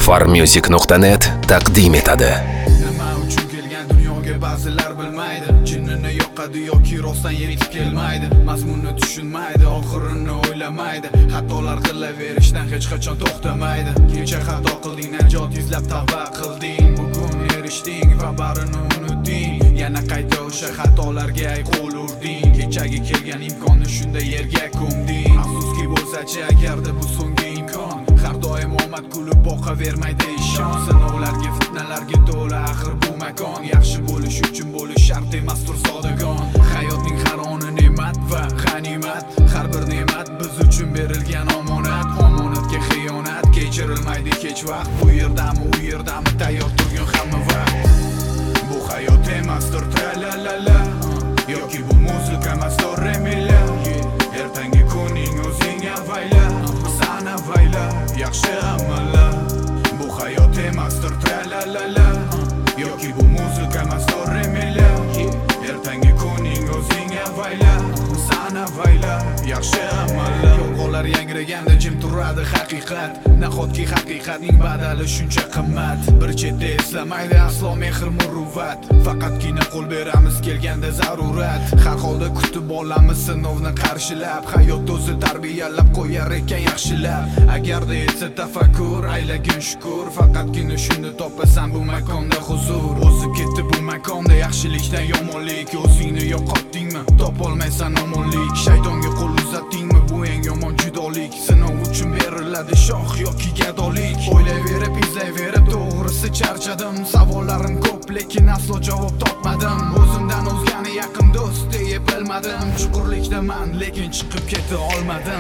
farmusic.net taqdim etadi. Nima uchun kelgan dunyoga ba'zilar bilmaydi. Jinnini yoqadi yoki rostdan yetib kelmaydi. Mazmunni tushunmaydi, oxirini o'ylamaydi. Xatolar qilaverishdan hech qachon to'xtamaydi. Kecha xato qilding, najot izlab tavba qilding. Bugun erishding va barini unutding. Yana qayta o'sha xatolarga qo'l urding. Kechagi kelgan imkonni shunda yerga ko'mding. Afsuski bo'lsa-chi, agarda bu so'nggi imkon. Har doim omad kulib boqavermaydi ishon. Sinovlarga, fitnalarga to'la axir bu makon. Yaxshi bo'lish uchun bo'lish shart emas, tur zodagon. Hayotning har oni ne'mat va g'animat. Har bir ne'mat biz uchun berilgan omonat. Omonatga xiyonat kechirilmaydi kech vaqt. Bu yerdami, u yerdami tayyor turgan hamma vaqt. Bu hayot emasdir tra-la-la-la, yoki bu muzika emasdir remila. Ertangi kuning o'zing avayla, san avayla, yaxshi amallar. Bu hayot emasdir tra-la-la-la, yoki bu muzika emasdir remila. Ertangi kuning o'zing avayla, san avayla, yaxshi amallar. Yolg'onlar yangraganda jim turadi haqiqat. Nahotki haqiqatning badali shuncha qimmat. Bir chetda eslamaydi aslo mehr muruvvat. Faqatgina qo'l beramiz kelganda zarurat. Har holda kutib olamiz sinovni qarshilab. Hayot o'zi tarbiyalab qo'yar ekan yaxshilab. Agarda etsa tafakkur, aylagin shukur. Faqatgina shunda topasan bu makonda huzur. O'zi ketdi bu makonda yaxshilikdan yomonlik. O'zingni yo'qotdingmi, topolmaysan omonlik. Shaytonga qo'l uzatdingmi, bu eng yomon judolik. Sinov uchun beriladi shoh yoki gadolik. O'ylayverib, izlayverib, to'g'risi charchadim. Savollarim ko'p, lekin aslo javob topmadim. O'zimdan o'zgani yaqin do'st deb bilmadim. Chuqurlikdaman, lekin chiqib keta olmadim.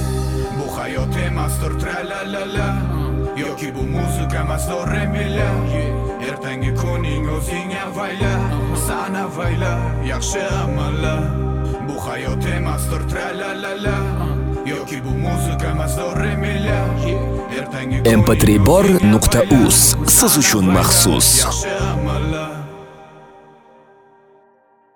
Bu hayot emasdir tra-la-la-la, yoki bu muzika emasdir remila. Ertangi kuning o'zing avayla, san avayla, yaxshi amallar. Bu hayot emasdir tra-la-la-la, yoki bu muzika emasdir remila. mp3bor.uz siz uchun maxsus.